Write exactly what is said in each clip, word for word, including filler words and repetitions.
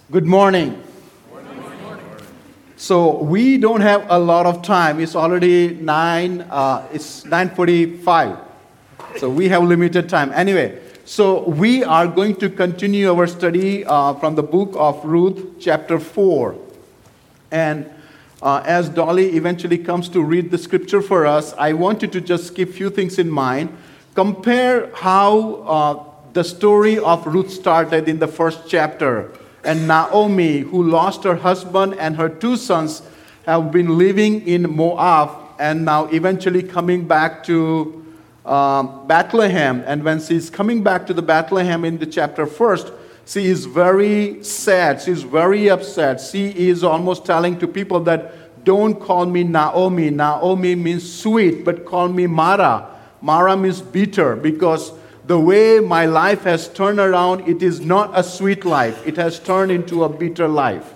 Good morning. So we don't have a lot of time. It's already nine. Uh, it's nine forty-five. So we have limited time. Anyway, so we are going to continue our study uh, from the book of Ruth, chapter four. And uh, as Dolly eventually comes to read the scripture for us, I wanted to just keep a few things in mind. Compare how uh, the story of Ruth started in the first chapter. And Naomi, who lost her husband and her two sons, have been living in Moab and now eventually coming back to um, Bethlehem. And when she's coming back to the Bethlehem in the chapter first, she is very sad. She's very upset. She is almost telling to people that don't call me Naomi. Naomi means sweet, but call me Mara. Mara means bitter, because the way my life has turned around, it is not a sweet life. It has turned into a bitter life.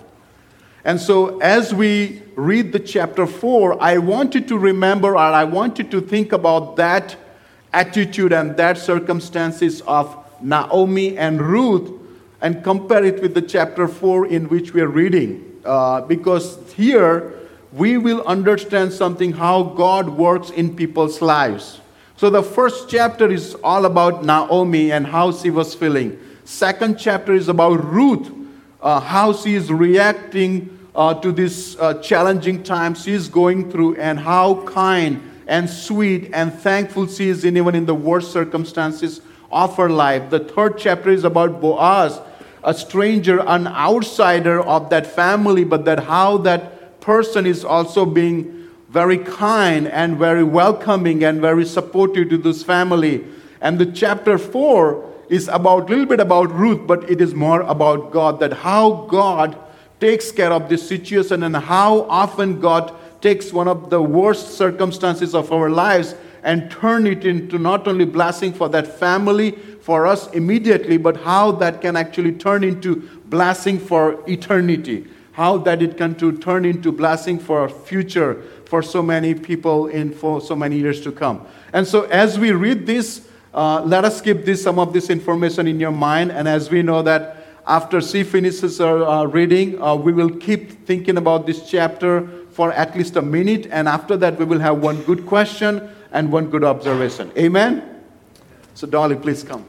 And so as we read the chapter four, I wanted to remember, or I wanted to think about that attitude and that circumstances of Naomi and Ruth and compare it with the chapter four in which we are reading. Uh, because here we will understand something, how God works in people's lives. So the first chapter is all about Naomi and how she was feeling. Second chapter is about Ruth, uh, how she is reacting uh, to this uh, challenging time she is going through, and how kind and sweet and thankful she is in even in the worst circumstances of her life. The third chapter is about Boaz, a stranger, an outsider of that family, but that how that person is also being very kind and very welcoming and very supportive to this family. And the chapter four is about a little bit about Ruth, but it is more about God, that how God takes care of this situation and how often God takes one of the worst circumstances of our lives and turn it into not only blessing for that family, for us immediately, but how that can actually turn into blessing for eternity. How that it can to turn into blessing for our future, for so many people in for so many years to come. And so as we read this, uh, let us keep this some of this information in your mind. And as we know that after she finishes her uh, reading, uh, we will keep thinking about this chapter for at least a minute. And after that, we will have one good question and one good observation. Amen? So Dolly, please come.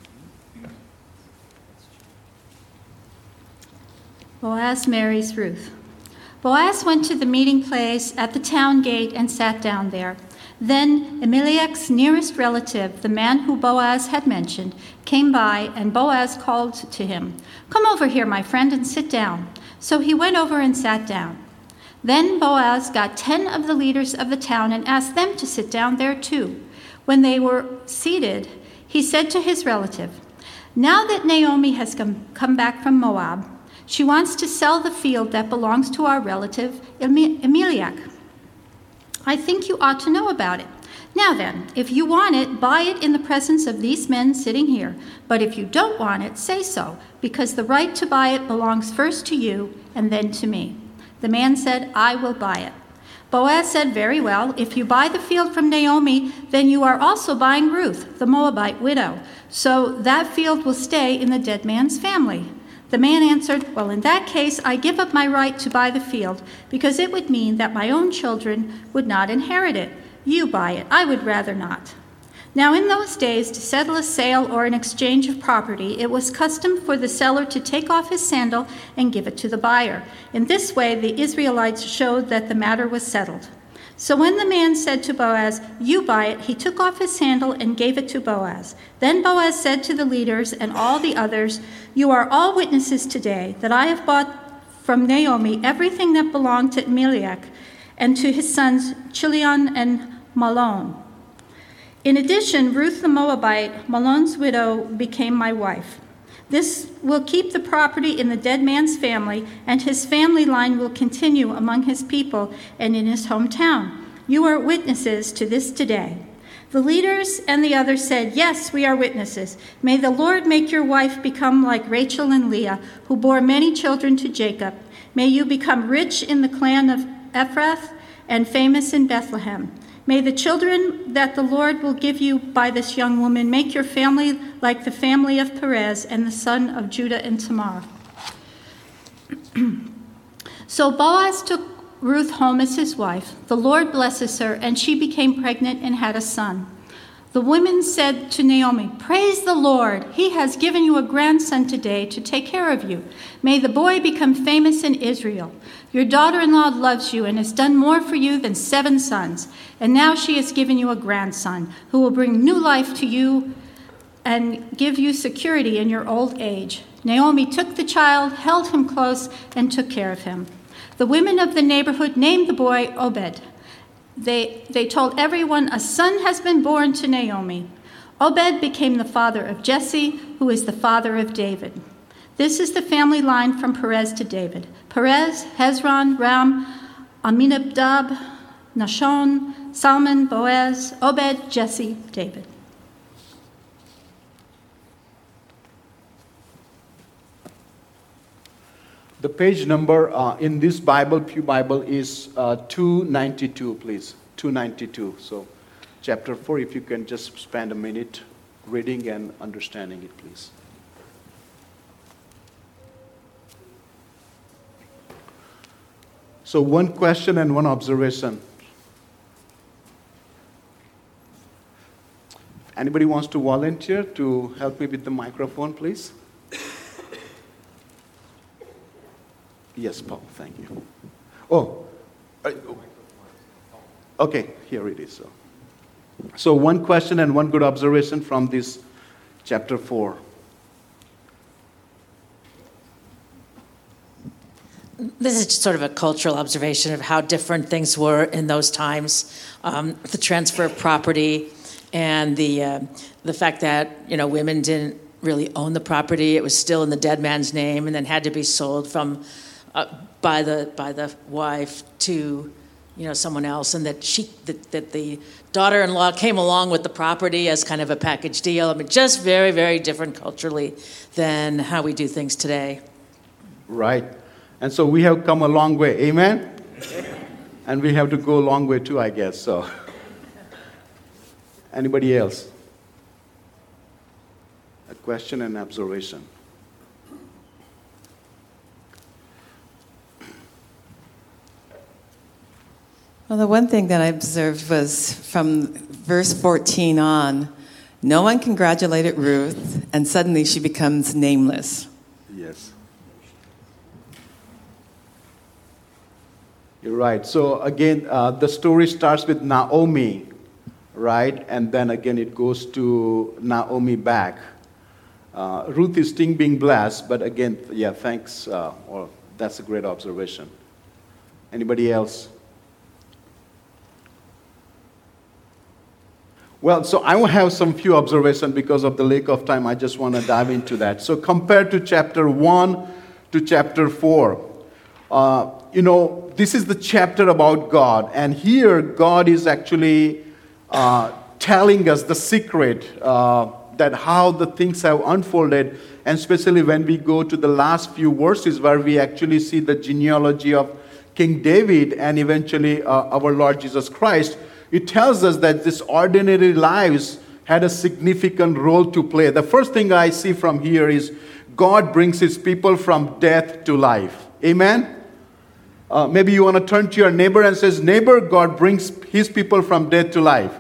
Boaz marries Ruth. Boaz went to the meeting place at the town gate and sat down there. Then Elimelech's nearest relative, the man who Boaz had mentioned, came by, and Boaz called to him, "Come over here, my friend, and sit down." So he went over and sat down. Then Boaz got ten of the leaders of the town and asked them to sit down there too. When they were seated, he said to his relative, "Now that Naomi has come, come back from Moab, she wants to sell the field that belongs to our relative Elimelech. I think you ought to know about it. Now then, if you want it, buy it in the presence of these men sitting here. But if you don't want it, say so, because the right to buy it belongs first to you and then to me." The man said, "I will buy it." Boaz said, "Very well. If you buy the field from Naomi, then you are also buying Ruth, the Moabite widow. So that field will stay in the dead man's family." The man answered, "Well, in that case, I give up my right to buy the field, because it would mean that my own children would not inherit it. You buy it. I would rather not." Now, in those days, to settle a sale or an exchange of property, it was custom for the seller to take off his sandal and give it to the buyer. In this way, the Israelites showed that the matter was settled. So when the man said to Boaz, "You buy it," he took off his sandal and gave it to Boaz. Then Boaz said to the leaders and all the others, "You are all witnesses today that I have bought from Naomi everything that belonged to Elimelech and to his sons Chilion and Mahlon. In addition, Ruth the Moabite, Mahlon's widow, became my wife. This will keep the property in the dead man's family, and his family line will continue among his people and in his hometown. You are witnesses to this today." The leaders and the others said, "Yes, we are witnesses. May the Lord make your wife become like Rachel and Leah, who bore many children to Jacob. May you become rich in the clan of Ephrath and famous in Bethlehem. May the children that the Lord will give you by this young woman make your family like the family of Perez and the son of Judah and Tamar." So Boaz took Ruth home as his wife. The Lord blesses her, and she became pregnant and had a son. The women said to Naomi, "Praise the Lord. He has given you a grandson today to take care of you. May the boy become famous in Israel. Your daughter-in-law loves you and has done more for you than seven sons. And now she has given you a grandson who will bring new life to you and give you security in your old age." Naomi took the child, held him close, and took care of him. The women of the neighborhood named the boy Obed. They, they told everyone, "A son has been born to Naomi." Obed became the father of Jesse, who is the father of David. This is the family line from Perez to David. Perez, Hezron, Ram, Aminadab, Nahshon, Salmon, Boaz, Obed, Jesse, David. The page number uh, in this Bible, Pew Bible, is uh, two ninety-two, please. two ninety-two. So, chapter four, if you can just spend a minute reading and understanding it, please. So, one question and one observation. Anybody wants to volunteer to help me with the microphone, please? Yes, Paul, thank you. Oh, okay, here it is. So, so one question and one good observation from this chapter four. This is just sort of a cultural observation of how different things were in those times. Um, the transfer of property and the uh, the fact that, you know, women didn't really own the property. It was still in the dead man's name and then had to be sold from uh, by the by the wife to, you know, someone else, and that she that, that the daughter-in-law came along with the property as kind of a package deal. I mean, just very, very different culturally than how we do things today. Right. And so we have come a long way. Amen? And we have to go a long way too, I guess. So, anybody else? A question and observation. Well, the one thing that I observed was from verse fourteen on, no one congratulated Ruth, and suddenly she becomes nameless. Yes. You're right. So again, uh, the story starts with Naomi, right? And then again it goes to Naomi back. Uh, Ruth is still being blessed, but again, yeah, thanks. Uh, well, that's a great observation. Anybody else? Well, so I will have some few observations because of the lack of time. I just want to dive into that. So compared to chapter one to chapter four, uh, you know, this is the chapter about God. And here, God is actually uh, telling us the secret uh, that how the things have unfolded. And especially when we go to the last few verses where we actually see the genealogy of King David and eventually uh, our Lord Jesus Christ. It tells us that this ordinary lives had a significant role to play. The first thing I see from here is God brings his people from death to life. Amen? Uh, maybe you want to turn to your neighbor and says, neighbor, God brings his people from death to life.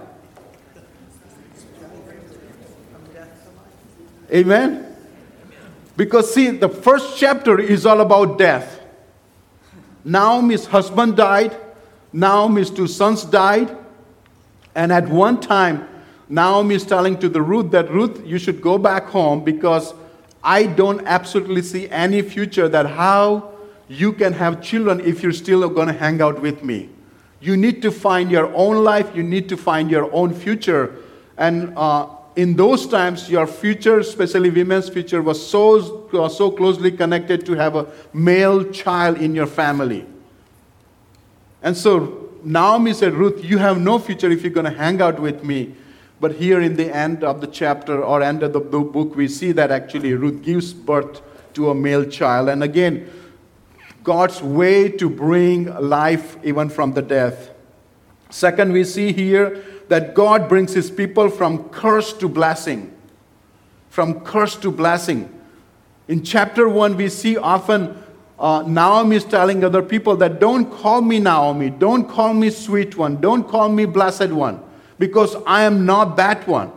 Amen? Because see, the first chapter is all about death. Naomi's husband died. Naomi's two sons died. And at one time, Naomi is telling to the Ruth that, Ruth, you should go back home because I don't absolutely see any future that how you can have children if you're still going to hang out with me. You need to find your own life. You need to find your own future. And uh, in those times, your future, especially women's future, was so, uh, so closely connected to have a male child in your family. And so Naomi said, Ruth, you have no future if you're going to hang out with me. But here in the end of the chapter or end of the book, we see that actually Ruth gives birth to a male child. And again, God's way to bring life even from the death. Second, we see here that God brings his people from curse to blessing. From curse to blessing. In chapter one, we see often uh, Naomi is telling other people that don't call me Naomi, don't call me sweet one, don't call me blessed one, because I am not that one.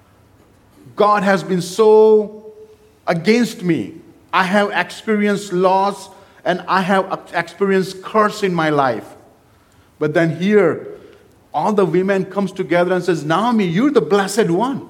God has been so against me. I have experienced loss and I have experienced curse in my life. But then here, all the women comes together and says, Naomi, you're the blessed one.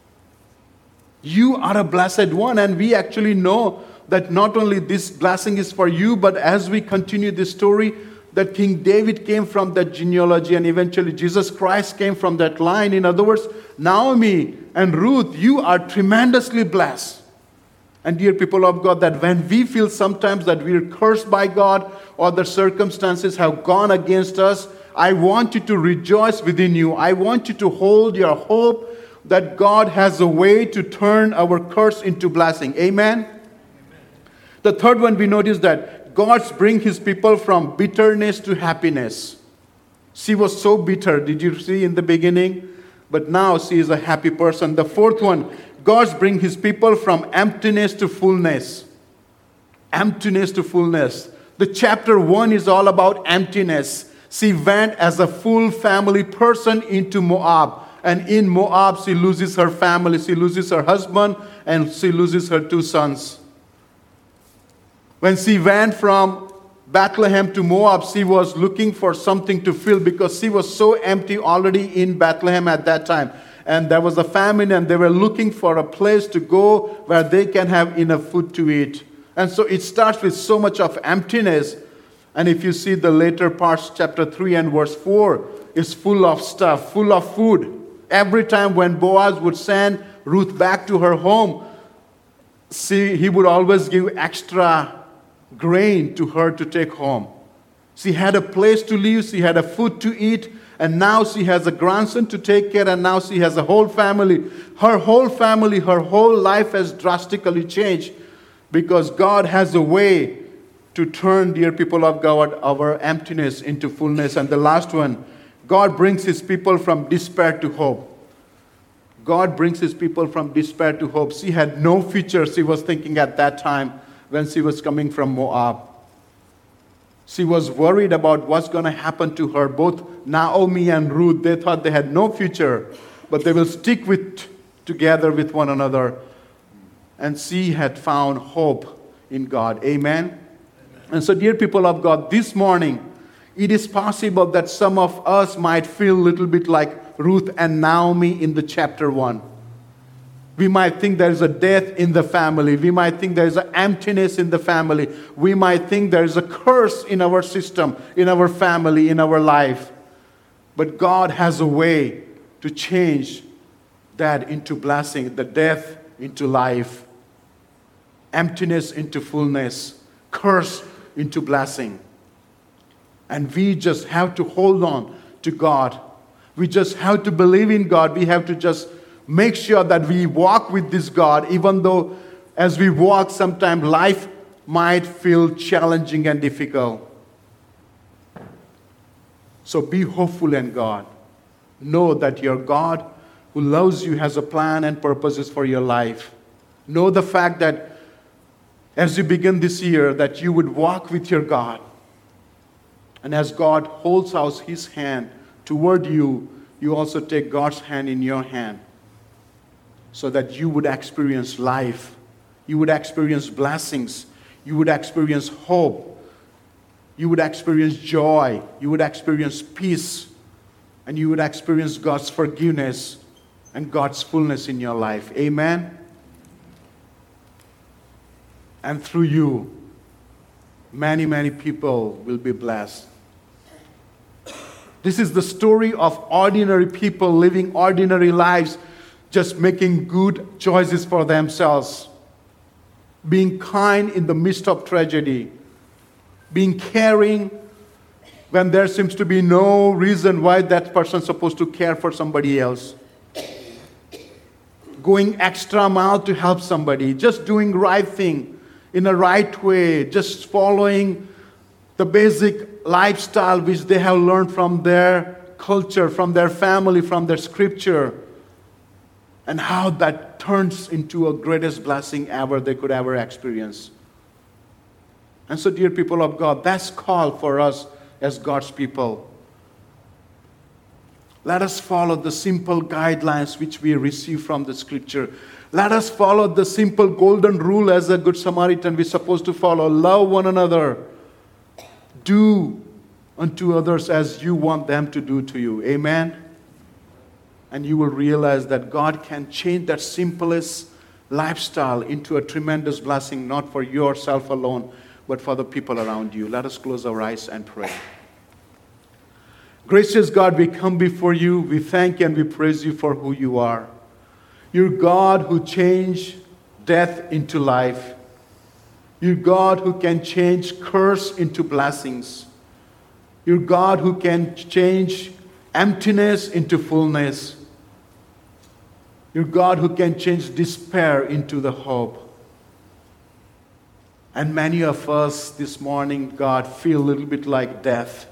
You are a blessed one. And we actually know that not only this blessing is for you, but as we continue this story, that King David came from that genealogy and eventually Jesus Christ came from that line. In other words, Naomi and Ruth, you are tremendously blessed. And dear people of God, that when we feel sometimes that we are cursed by God or the circumstances have gone against us, I want you to rejoice within you. I want you to hold your hope that God has a way to turn our curse into blessing. Amen? Amen. The third one, we notice that God brings his people from bitterness to happiness. She was so bitter, did you see in the beginning? But now she is a happy person. The fourth one, God brings his people from emptiness to fullness. Emptiness to fullness. The chapter one is all about emptiness. She went as a full family person into Moab. And in Moab, she loses her family. She loses her husband and she loses her two sons. When she went from Bethlehem to Moab, she was looking for something to fill because she was so empty already in Bethlehem at that time. And there was a famine and they were looking for a place to go where they can have enough food to eat. And so it starts with so much of emptiness. And if you see the later parts, chapter three and verse four, is full of stuff, full of food. Every time when Boaz would send Ruth back to her home, see, he would always give extra grain to her to take home. She had a place to live, she had a food to eat, and now she has a grandson to take care, and now she has a whole family. Her whole family, her whole life has drastically changed because God has a way to turn, dear people of God, our emptiness into fullness. And the last one, God brings his people from despair to hope. God brings his people from despair to hope. She had no future, she was thinking at that time when she was coming from Moab. She was worried about what's going to happen to her. Both Naomi and Ruth, they thought they had no future, but they will stick with together with one another. And she had found hope in God. Amen? Amen. And so, dear people of God, this morning, it is possible that some of us might feel a little bit like Ruth and Naomi in the chapter one. We might think there is a death in the family. We might think there is an emptiness in the family. We might think there is a curse in our system, in our family, in our life. But God has a way to change that into blessing, the death into life, emptiness into fullness, curse into blessing. And we just have to hold on to God. We just have to believe in God. We have to just make sure that we walk with this God, even though as we walk, sometimes life might feel challenging and difficult. So be hopeful in God. Know that your God who loves you has a plan and purposes for your life. Know the fact that as you begin this year, that you would walk with your God. And as God holds out his hand toward you, you also take God's hand in your hand, so that you would experience life, you would experience blessings, you would experience hope, you would experience joy, you would experience peace, and you would experience God's forgiveness and God's fullness in your life. Amen? And through you, many, many people will be blessed. This is the story of ordinary people living ordinary lives, just making good choices for themselves, being kind in the midst of tragedy, being caring when there seems to be no reason why that person is supposed to care for somebody else, going extra mile to help somebody, just doing right thing in a right way, just following the basic lifestyle which they have learned from their culture, from their family, from their scripture. And how that turns into a greatest blessing ever they could ever experience. And so, dear people of God, that's call for us as God's people. Let us follow the simple guidelines which we receive from the Scripture. Let us follow the simple golden rule as a good Samaritan we're supposed to follow. Love one another. Do unto others as you want them to do to you. Amen? And you will realize that God can change that simplest lifestyle into a tremendous blessing, not for yourself alone, but for the people around you. Let us close our eyes and pray. Gracious God, we come before you. We thank and we praise you for who you are. You're God who changed death into life. You're God who can change curse into blessings. You're God who can change emptiness into fullness. You're God who can change despair into the hope. And many of us this morning, God, feel a little bit like death.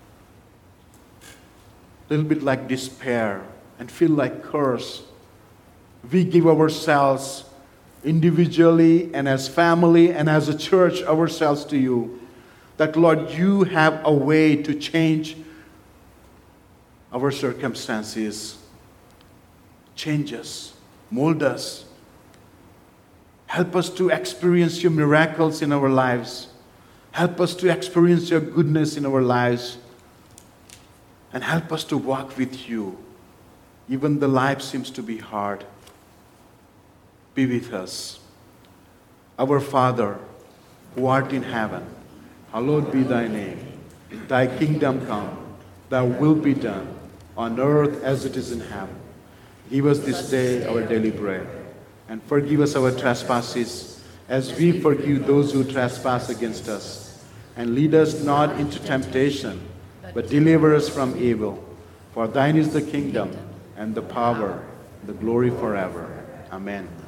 A little bit like despair and feel like curse. We give ourselves individually and as family and as a church ourselves to you. That, Lord, you have a way to change our circumstances. Change us, mold us. Help us to experience your miracles in our lives. Help us to experience your goodness in our lives. And help us to walk with you. Even the life seems to be hard. Be with us. Our Father, who art in heaven, hallowed be thy name. Thy kingdom come, thy will be done, on earth as it is in heaven. Give us this day our daily bread, and forgive us our trespasses, as we forgive those who trespass against us. And lead us not into temptation, but deliver us from evil. For thine is the kingdom, and the power, the glory forever. Amen.